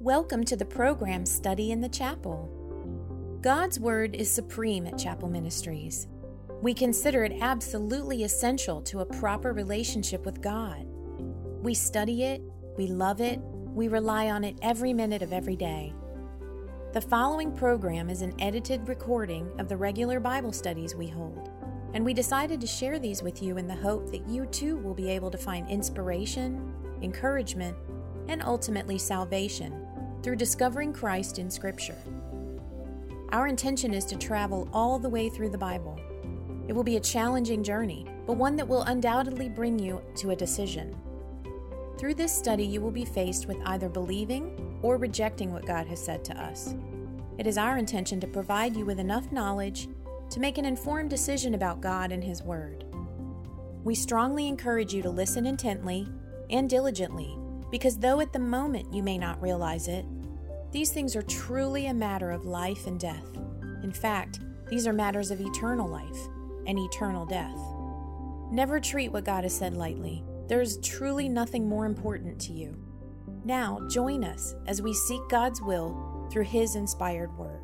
Welcome to the program Study in the Chapel. God's Word is supreme at Chapel Ministries. We consider it absolutely essential to a proper relationship with God. We study it, we love it, we rely on it every minute of every day. The following program is an edited recording of the regular Bible studies we hold, and we decided to share these with you in the hope that you too will be able to find inspiration, encouragement, and ultimately salvation through discovering Christ in Scripture. Our intention is to travel all the way through the Bible. It will be a challenging journey, but one that will undoubtedly bring you to a decision. Through this study, you will be faced with either believing or rejecting what God has said to us. It is our intention to provide you with enough knowledge to make an informed decision about God and His Word. We strongly encourage you to listen intently and diligently, because though at the moment you may not realize it, these things are truly a matter of life and death. In fact, these are matters of eternal life and eternal death. Never treat what God has said lightly. There is truly nothing more important to you. Now, join us as we seek God's will through His inspired Word.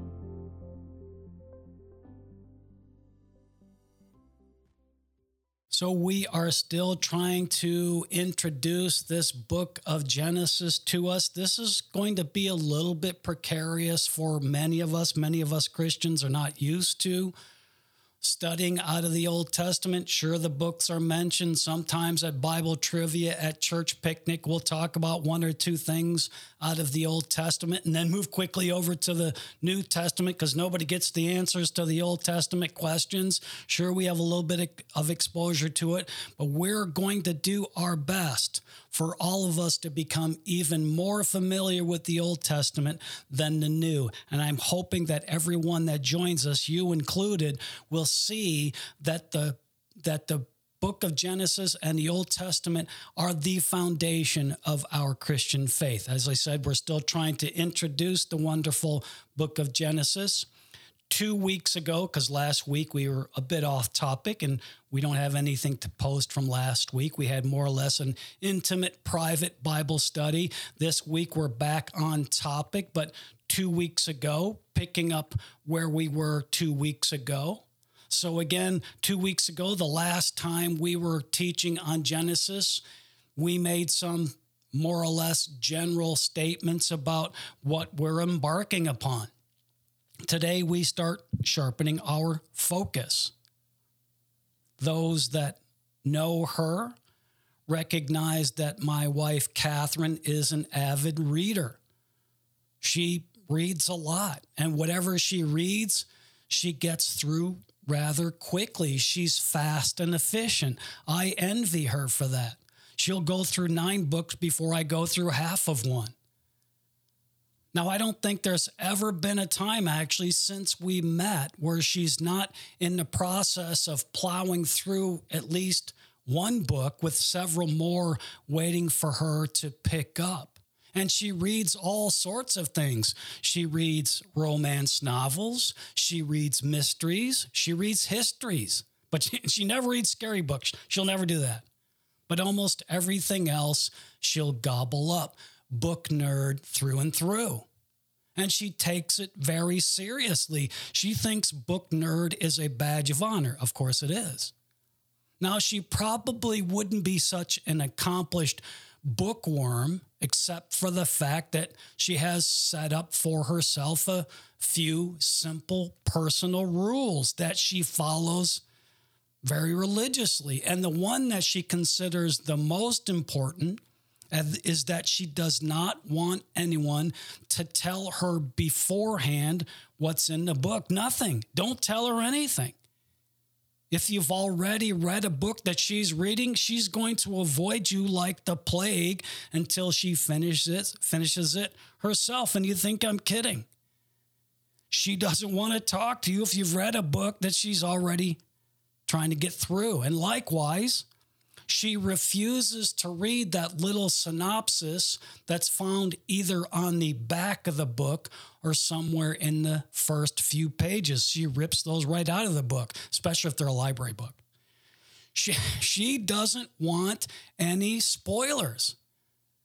So we are still trying to introduce this book of Genesis to us. This is going to be a little bit precarious for many of us. Many of us Christians are not used to studying out of the Old Testament. Sure, the books are mentioned sometimes at Bible trivia, at church picnic. We'll talk about one or two things out of the Old Testament and then move quickly over to the New Testament because nobody gets the answers to the Old Testament questions. Sure, we have a little bit of exposure to it, but we're going to do our best for all of us to become even more familiar with the Old Testament than the New. And I'm hoping that everyone that joins us, you included, will see that the book of Genesis and the Old Testament are the foundation of our Christian faith. As I said, we're still trying to introduce the wonderful book of Genesis. 2 weeks ago, because last week we were a bit off topic and we don't have anything to post from last week. We had more or less an intimate, private Bible study. This week we're back on topic, but 2 weeks ago, picking up where we were 2 weeks ago. So again, 2 weeks ago, the last time we were teaching on Genesis, we made some more or less general statements about what we're embarking upon. Today, we start sharpening our focus. Those that know her recognize that my wife, Catherine, is an avid reader. She reads a lot, and whatever she reads, she gets through rather quickly. She's fast and efficient. I envy her for that. She'll go through 9 books before I go through half of one. Now, I don't think there's ever been a time, actually, since we met where she's not in the process of plowing through at least one book with several more waiting for her to pick up. And she reads all sorts of things. She reads romance novels. She reads mysteries. She reads histories. But she never reads scary books. She'll never do that. But almost everything else she'll gobble up. Book nerd through and through. And she takes it very seriously. She thinks book nerd is a badge of honor. Of course it is. Now, she probably wouldn't be such an accomplished bookworm except for the fact that she has set up for herself a few simple personal rules that she follows very religiously. And the one that she considers the most important is that she does not want anyone to tell her beforehand what's in the book. Nothing. Don't tell her anything. If you've already read a book that she's reading, she's going to avoid you like the plague until she finishes it herself. And you think I'm kidding. She doesn't want to talk to you if you've read a book that she's already trying to get through. And likewise, she refuses to read that little synopsis that's found either on the back of the book or somewhere in the first few pages. She rips those right out of the book, especially if they're a library book. She doesn't want any spoilers.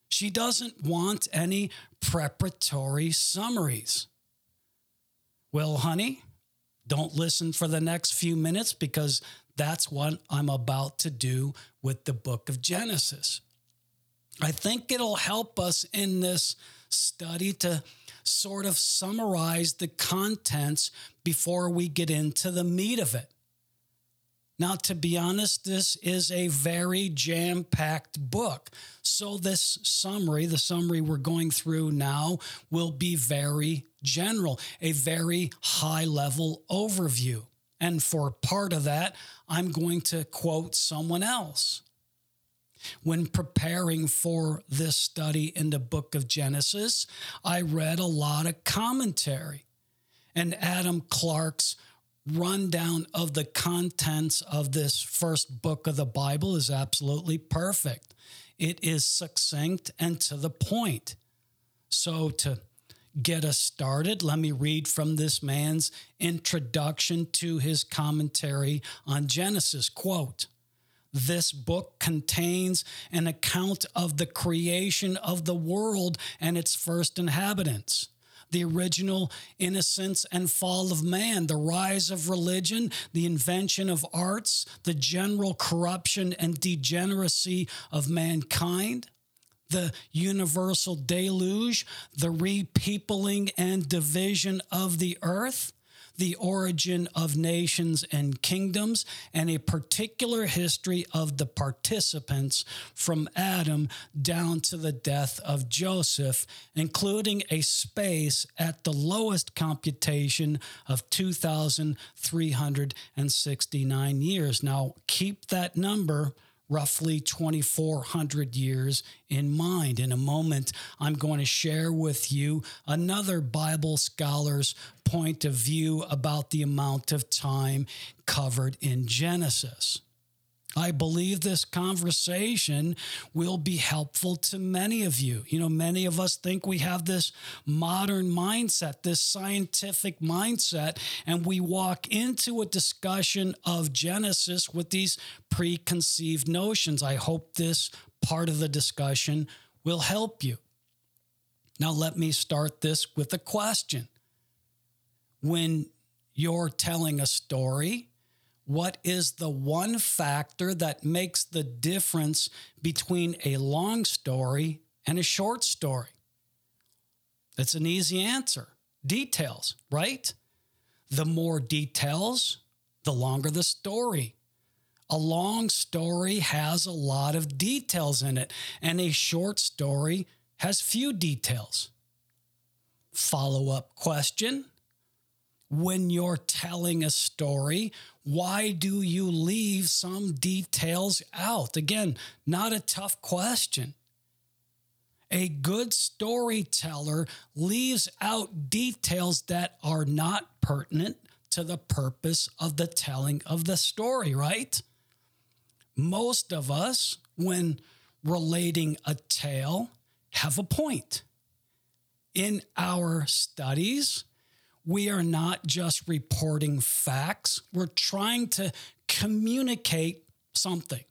She doesn't want any preparatory summaries. Well, honey, don't listen for the next few minutes because that's what I'm about to do with the book of Genesis. I think it'll help us in this study to sort of summarize the contents before we get into the meat of it. Now, to be honest, this is a very jam-packed book. So this summary, the summary we're going through now, will be very general, a very high-level overview. And for part of that, I'm going to quote someone else. When preparing for this study in the book of Genesis, I read a lot of commentary. And Adam Clarke's rundown of the contents of this first book of the Bible is absolutely perfect. It is succinct and to the point. So to get us started, let me read from this man's introduction to his commentary on Genesis. Quote, "This book contains an account of the creation of the world and its first inhabitants, the original innocence and fall of man, the rise of religion, the invention of arts, the general corruption and degeneracy of mankind, the universal deluge, the repeopling and division of the earth, the origin of nations and kingdoms, and a particular history of the participants from Adam down to the death of Joseph, including a space at the lowest computation of 2,369 years. Now, keep that number, roughly 2,400 years, in mind. In a moment, I'm going to share with you another Bible scholar's point of view about the amount of time covered in Genesis. I believe this conversation will be helpful to many of you. You know, many of us think we have this modern mindset, this scientific mindset, and we walk into a discussion of Genesis with these preconceived notions. I hope this part of the discussion will help you. Now, let me start this with a question. When you're telling a story, what is the one factor that makes the difference between a long story and a short story? That's an easy answer. Details, right? The more details, the longer the story. A long story has a lot of details in it, and a short story has few details. Follow-up question. When you're telling a story, why do you leave some details out? Again, not a tough question. A good storyteller leaves out details that are not pertinent to the purpose of the telling of the story, right? Most of us, when relating a tale, have a point. In our studies, we are not just reporting facts. We're trying to communicate something.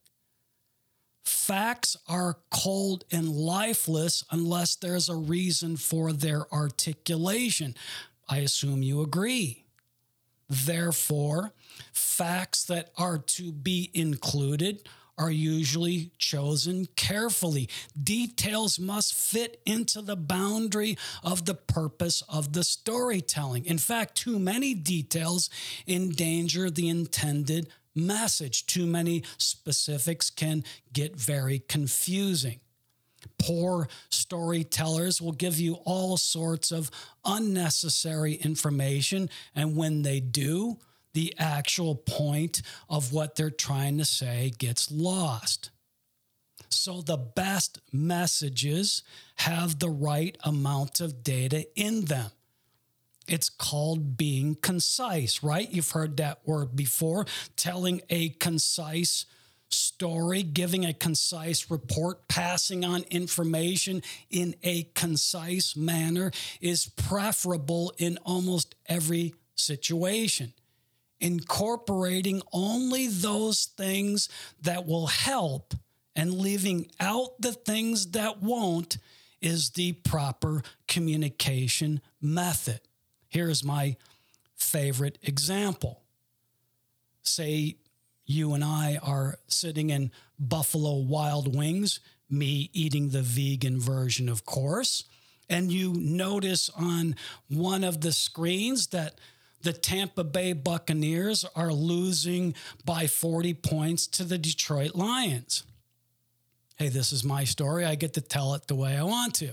Facts are cold and lifeless unless there's a reason for their articulation. I assume you agree. Therefore, facts that are to be included are usually chosen carefully. Details must fit into the boundary of the purpose of the storytelling. In fact, too many details endanger the intended message. Too many specifics can get very confusing. Poor storytellers will give you all sorts of unnecessary information, and when they do, the actual point of what they're trying to say gets lost. So the best messages have the right amount of data in them. It's called being concise, right? You've heard that word before. Telling a concise story, giving a concise report, passing on information in a concise manner is preferable in almost every situation. Incorporating only those things that will help and leaving out the things that won't is the proper communication method. Here's my favorite example. Say you and I are sitting in Buffalo Wild Wings, me eating the vegan version, of course, and you notice on one of the screens that the Tampa Bay Buccaneers are losing by 40 points to the Detroit Lions. Hey, this is my story. I get to tell it the way I want to.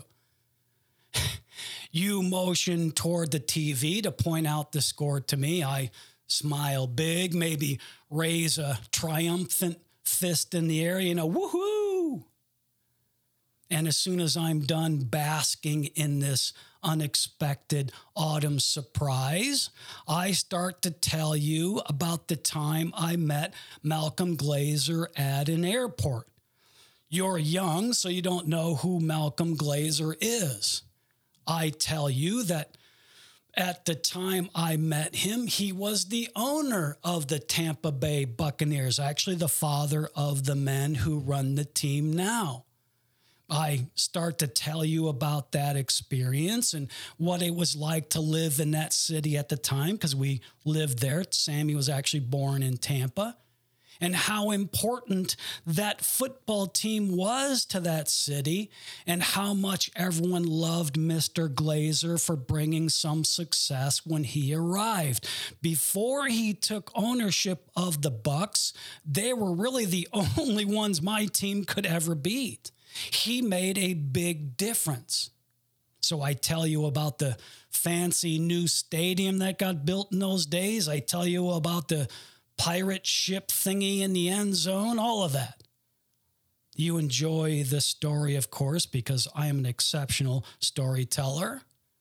You motion toward the TV to point out the score to me. I smile big, maybe raise a triumphant fist in the air, woohoo! And as soon as I'm done basking in this unexpected autumn surprise, I start to tell you about the time I met Malcolm Glazer at an airport. You're young, so you don't know who Malcolm Glazer is. I tell you that at the time I met him, he was the owner of the Tampa Bay Buccaneers, actually the father of the men who run the team now. I start to tell you about that experience and what it was like to live in that city at the time, because we lived there. Sammy was actually born in Tampa. And how important that football team was to that city, and how much everyone loved Mr. Glazer for bringing some success when he arrived. Before he took ownership of the Bucs, they were really the only ones my team could ever beat. He made a big difference. So I tell you about the fancy new stadium that got built in those days. I tell you about the pirate ship thingy in the end zone, all of that. You enjoy the story, of course, because I am an exceptional storyteller.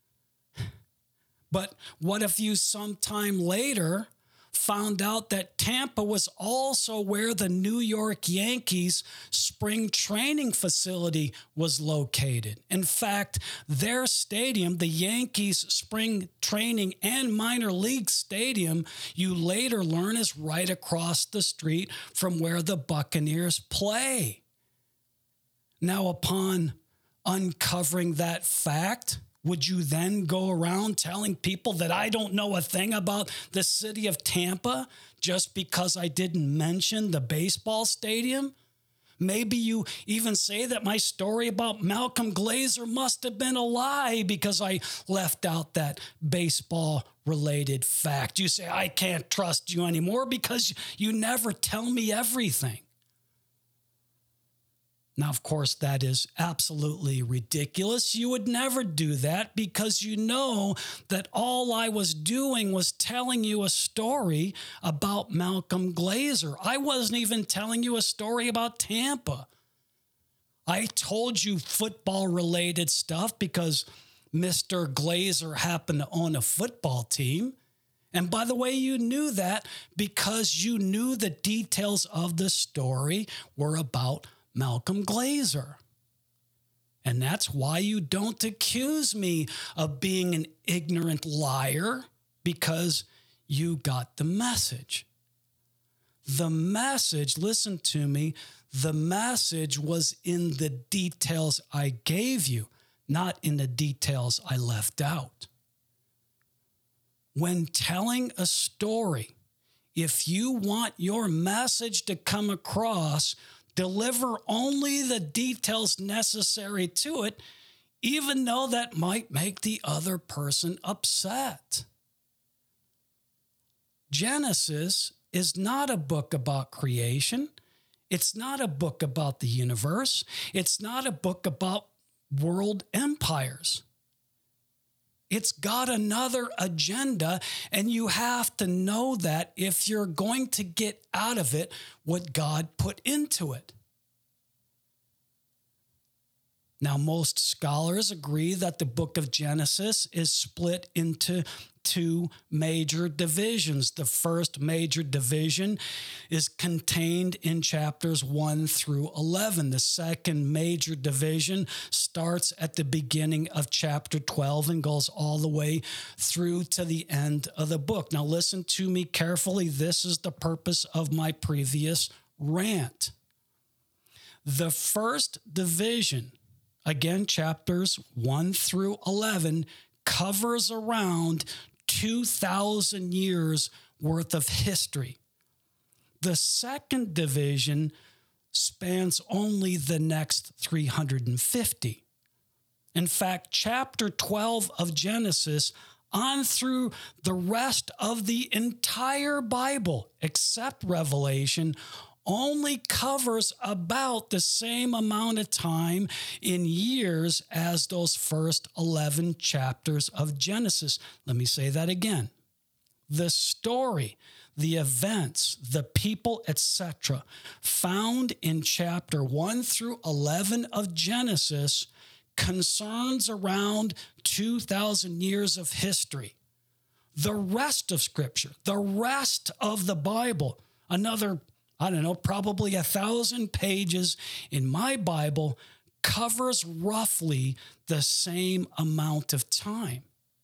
But what if you sometime later found out that Tampa was also where the New York Yankees spring training facility was located? In fact, their stadium, the Yankees spring training and minor league stadium, you later learn is right across the street from where the Buccaneers play. Now, upon uncovering that fact, would you then go around telling people that I don't know a thing about the city of Tampa just because I didn't mention the baseball stadium? Maybe you even say that my story about Malcolm Glazer must have been a lie because I left out that baseball-related fact. You say, I can't trust you anymore because you never tell me everything. Now, of course, that is absolutely ridiculous. You would never do that because you know that all I was doing was telling you a story about Malcolm Glazer. I wasn't even telling you a story about Tampa. I told you football-related stuff because Mr. Glazer happened to own a football team. And by the way, you knew that because you knew the details of the story were about Malcolm Glazer. And that's why you don't accuse me of being an ignorant liar, because you got the message. The message, listen to me, the message was in the details I gave you, not in the details I left out. When telling a story, if you want your message to come across, deliver only the details necessary to it, even though that might make the other person upset. Genesis is not a book about creation. It's not a book about the universe. It's not a book about world empires. It's got another agenda, and you have to know that if you're going to get out of it what God put into it. Now, most scholars agree that the book of Genesis is split into two major divisions. The first major division is contained in chapters 1 through 11. The second major division starts at the beginning of chapter 12 and goes all the way through to the end of the book. Now, listen to me carefully. This is the purpose of my previous rant. The first division, again, chapters 1 through 11, covers around 2,000 years worth of history. The second division spans only the next 350. In fact, chapter 12 of Genesis on through the rest of the entire Bible, except Revelation, only covers about the same amount of time in years as those first 11 chapters of Genesis. Let me say that again. The story, the events, the people, etc., found in chapter 1 through 11 of Genesis concerns around 2,000 years of history. The rest of Scripture, the rest of the Bible, another, probably 1,000 pages in my Bible, covers roughly the same amount of time.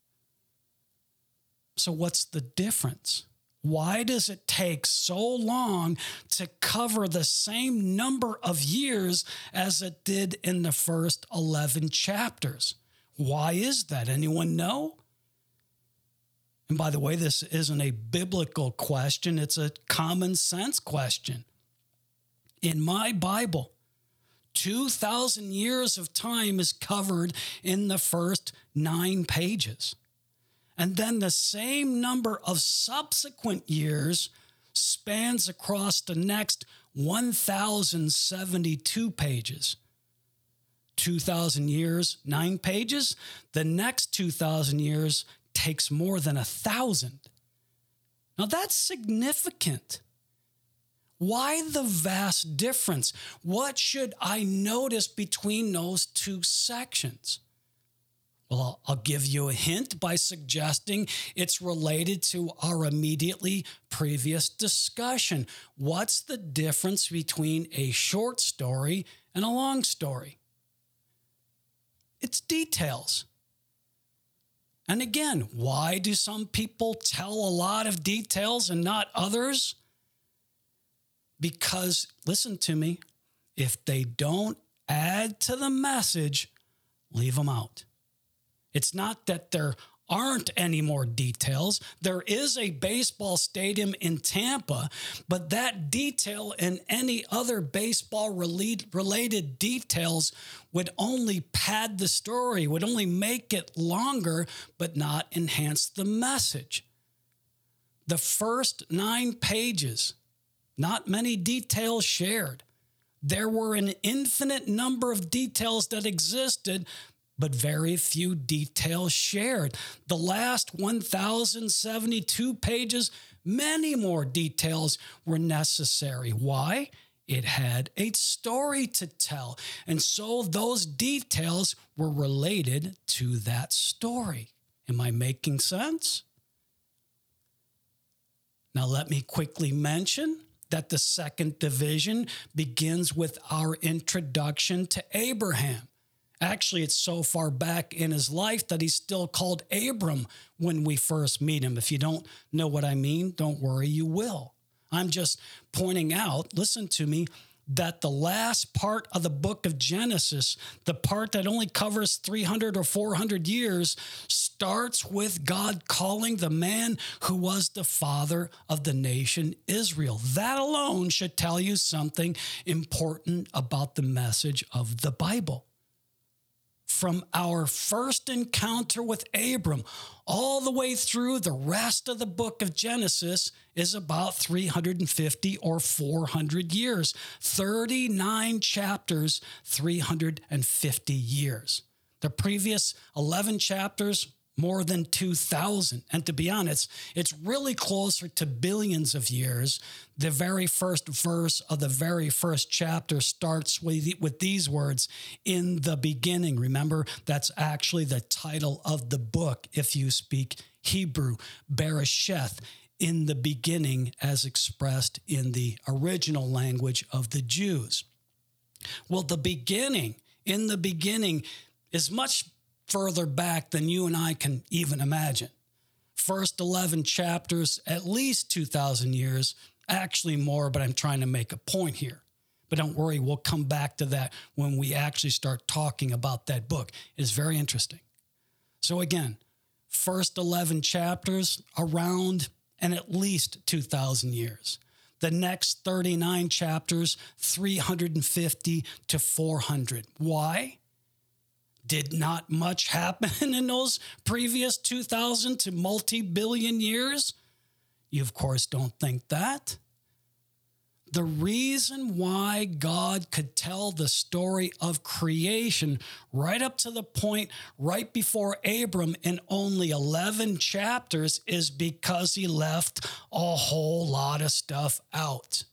So what's the difference? Why does it take so long to cover the same number of years as it did in the first 11 chapters? Why is that? Anyone know? And by the way, this isn't a biblical question. It's a common sense question. In my Bible, 2,000 years of time is covered in the first 9 pages. And then the same number of subsequent years spans across the next 1,072 pages. 2,000 years, 9 pages. The next 2,000 years takes more than 1,000. Now that's significant. Why the vast difference? What should I notice between those two sections? Well, I'll give you a hint by suggesting it's related to our immediately previous discussion. What's the difference between a short story and a long story? It's details. And again, why do some people tell a lot of details and not others? Because, listen to me, if they don't add to the message, leave them out. It's not that there aren't any more details. There is a baseball stadium in Tampa, but that detail and any other baseball-related details would only pad the story, would only make it longer, but not enhance the message. The first 9 pages, not many details shared. There were an infinite number of details that existed, but very few details shared. The last 1,072 pages, many more details were necessary. Why? It had a story to tell. And so those details were related to that story. Am I making sense? Now let me quickly mention that the second division begins with our introduction to Abraham. Actually, it's so far back in his life that he's still called Abram when we first meet him. If you don't know what I mean, don't worry, you will. I'm just pointing out, listen to me, that the last part of the book of Genesis, the part that only covers 300 or 400 years, starts with God calling the man who was the father of the nation Israel. That alone should tell you something important about the message of the Bible. From our first encounter with Abram all the way through the rest of the book of Genesis is about 350 or 400 years. 39 chapters, 350 years. The previous 11 chapters, more than 2,000. And to be honest, it's really closer to billions of years. The very first verse of the very first chapter starts with these words, in the beginning. Remember, that's actually the title of the book if you speak Hebrew, Bereshith, in the beginning as expressed in the original language of the Jews. Well, in the beginning is much further back than you and I can even imagine. First 11 chapters, at least 2,000 years, actually more, but I'm trying to make a point here. But don't worry, we'll come back to that when we actually start talking about that book. It's very interesting. So again, first 11 chapters around and at least 2,000 years. The next 39 chapters, 350 to 400. Why? Did not much happen in those previous 2,000 to multi-billion years? You, of course, don't think that. The reason why God could tell the story of creation right up to the point right before Abram in only 11 chapters is because he left a whole lot of stuff out.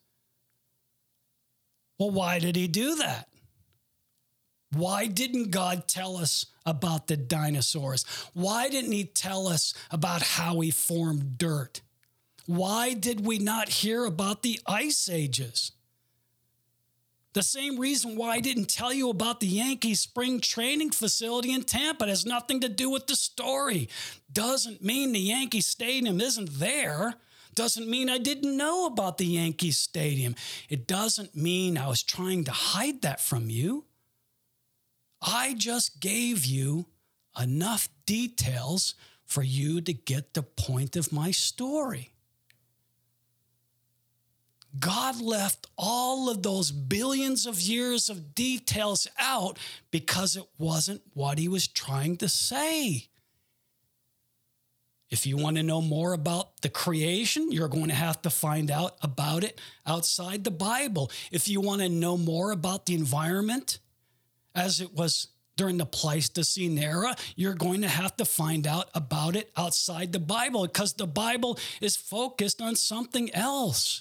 Well, why did he do that? Why didn't God tell us about the dinosaurs? Why didn't he tell us about how he formed dirt? Why did we not hear about the ice ages? The same reason why I didn't tell you about the Yankees spring training facility in Tampa. It has nothing to do with the story. Doesn't mean the Yankee Stadium isn't there. Doesn't mean I didn't know about the Yankee Stadium. It doesn't mean I was trying to hide that from you. I just gave you enough details for you to get the point of my story. God left all of those billions of years of details out because it wasn't what he was trying to say. If you want to know more about the creation, you're going to have to find out about it outside the Bible. If you want to know more about the environment as it was during the Pleistocene era, you're going to have to find out about it outside the Bible because the Bible is focused on something else.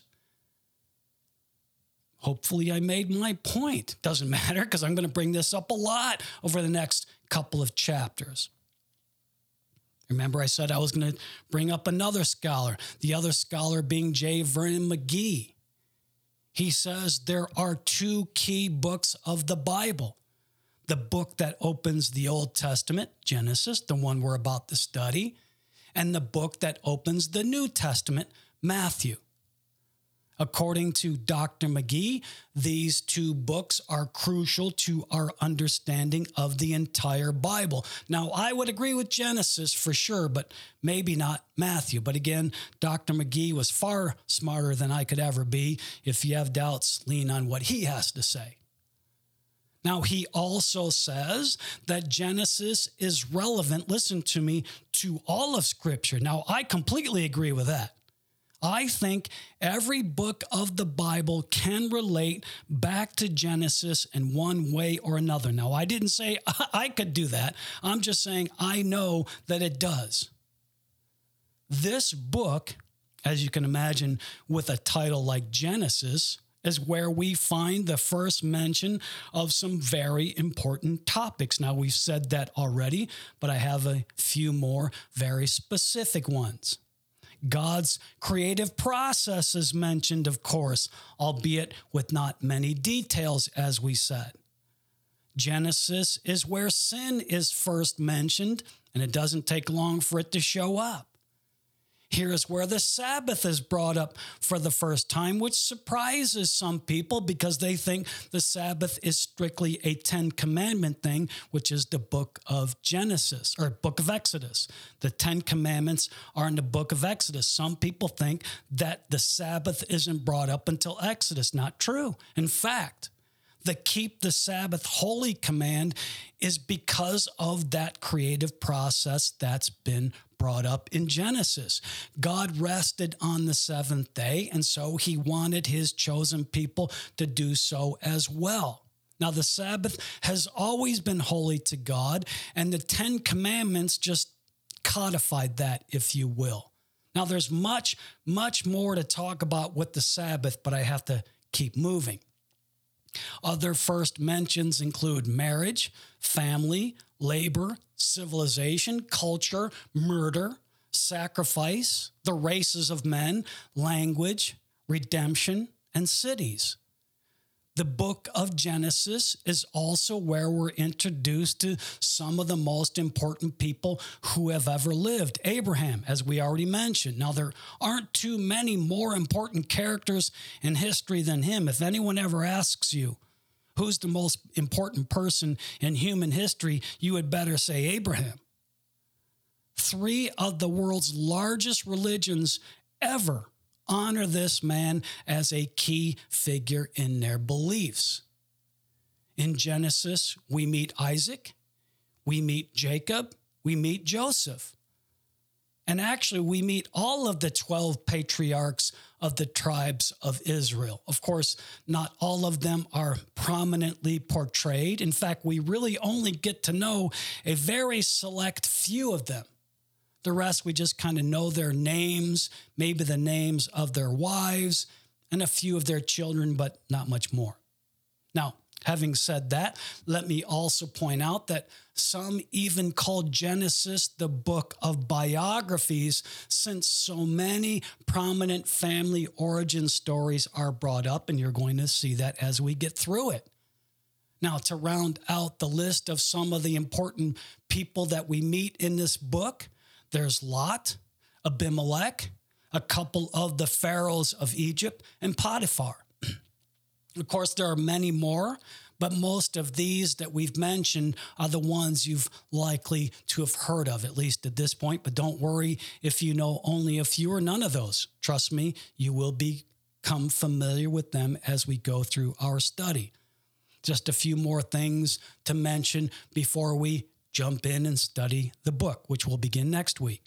Hopefully I made my point. Doesn't matter because I'm going to bring this up a lot over the next couple of chapters. Remember I said I was going to bring up another scholar, the other scholar being J. Vernon McGee. He says there are two key books of the Bible. The book that opens the Old Testament, Genesis, the one we're about to study, and the book that opens the New Testament, Matthew. According to Dr. McGee, these two books are crucial to our understanding of the entire Bible. Now, I would agree with Genesis for sure, but maybe not Matthew. But again, Dr. McGee was far smarter than I could ever be. If you have doubts, lean on what he has to say. Now, he also says that Genesis is relevant, listen to me, to all of Scripture. Now, I completely agree with that. I think every book of the Bible can relate back to Genesis in one way or another. Now, I didn't say I could do that. I'm just saying I know that it does. This book, as you can imagine, with a title like Genesis, is where we find the first mention of some very important topics. Now, we've said that already, but I have a few more very specific ones. God's creative process is mentioned, of course, albeit with not many details, as we said. Genesis is where sin is first mentioned, and it doesn't take long for it to show up. Here's where the Sabbath is brought up for the first time, which surprises some people because they think the Sabbath is strictly a Ten Commandment thing, which is the book of Genesis or book of Exodus. The Ten Commandments are in the book of Exodus. Some people think that the Sabbath isn't brought up until Exodus. Not true. In fact, the keep the Sabbath holy command is because of that creative process that's been brought up in Genesis. God rested on the seventh day, and so he wanted his chosen people to do so as well. Now, the Sabbath has always been holy to God, and the Ten Commandments just codified that, if you will. Now, there's much, much more to talk about with the Sabbath, but I have to keep moving. Other first mentions include marriage, family, labor, civilization, culture, murder, sacrifice, the races of men, language, redemption, and cities. The book of Genesis is also where we're introduced to some of the most important people who have ever lived. Abraham, as we already mentioned. Now, there aren't too many more important characters in history than him. If anyone ever asks you, who's the most important person in human history, you had better say Abraham. 3 of the world's largest religions ever honor this man as a key figure in their beliefs. In Genesis, we meet Isaac, we meet Jacob, we meet Joseph. And actually, we meet all of the 12 patriarchs of the tribes of Israel. Of course, not all of them are prominently portrayed. In fact, we really only get to know a very select few of them. The rest, we just kind of know their names, maybe the names of their wives, and a few of their children, but not much more. Now, having said that, let me also point out that some even call Genesis the book of biographies, since so many prominent family origin stories are brought up, and you're going to see that as we get through it. Now, to round out the list of some of the important people that we meet in this book, there's Lot, Abimelech, a couple of the pharaohs of Egypt, and Potiphar. Of course, there are many more, but most of these that we've mentioned are the ones you've likely to have heard of, at least at this point. But don't worry if you know only a few or none of those. Trust me, you will become familiar with them as we go through our study. Just a few more things to mention before we jump in and study the book, which will begin next week.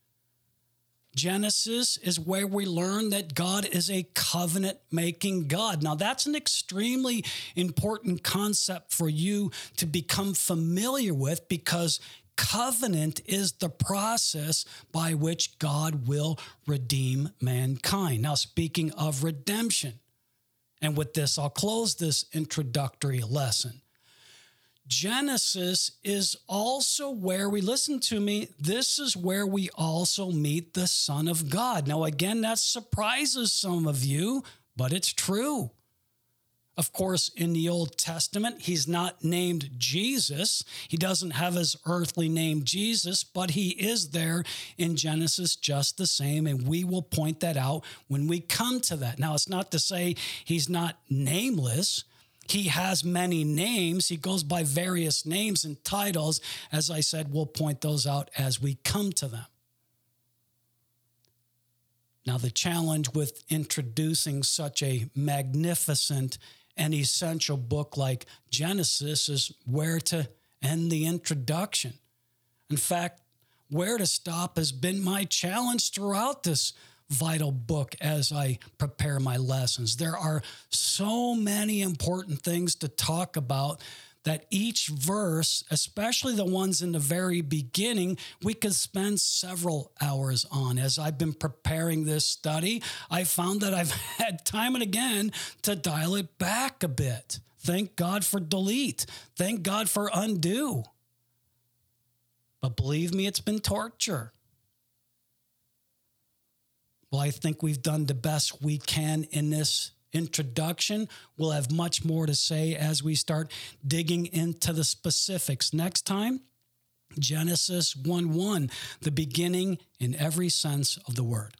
Genesis is where we learn that God is a covenant-making God. Now, that's an extremely important concept for you to become familiar with, because covenant is the process by which God will redeem mankind. Now, speaking of redemption, and with this, I'll close this introductory lesson. Genesis is also where we, listen to me, this is where we also meet the Son of God. Now, again, that surprises some of you, but it's true. Of course, in the Old Testament, he's not named Jesus. He doesn't have his earthly name Jesus, but he is there in Genesis just the same, and we will point that out when we come to that. Now, it's not to say he's not nameless. He has many names. He goes by various names and titles. As I said, we'll point those out as we come to them. Now, the challenge with introducing such a magnificent and essential book like Genesis is where to end the introduction. In fact, where to stop has been my challenge throughout this vital book as I prepare my lessons. There are so many important things to talk about that each verse, especially the ones in the very beginning, we could spend several hours on. As I've been preparing this study, I found that I've had time and again to dial it back a bit. Thank God for delete. Thank God for undo. But believe me, it's been torture. Well, I think we've done the best we can in this introduction. We'll have much more to say as we start digging into the specifics. Next time, Genesis 1:1, the beginning in every sense of the word.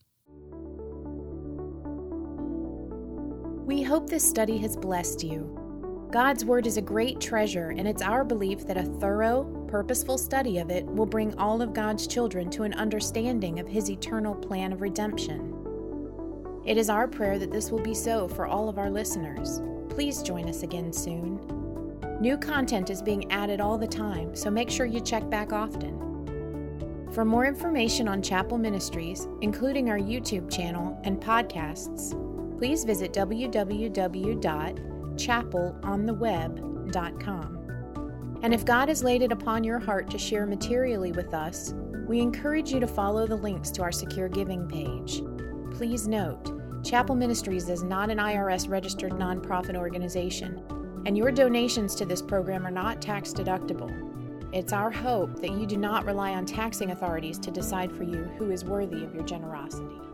We hope this study has blessed you. God's Word is a great treasure, and it's our belief that a thorough, purposeful study of it will bring all of God's children to an understanding of His eternal plan of redemption. It is our prayer that this will be so for all of our listeners. Please join us again soon. New content is being added all the time, so make sure you check back often. For more information on Chapel Ministries, including our YouTube channel and podcasts, please visit www.chapelontheweb.com. And if God has laid it upon your heart to share materially with us, we encourage you to follow the links to our secure giving page. Please note, Chapel Ministries is not an IRS-registered nonprofit organization, and your donations to this program are not tax deductible. It's our hope that you do not rely on taxing authorities to decide for you who is worthy of your generosity.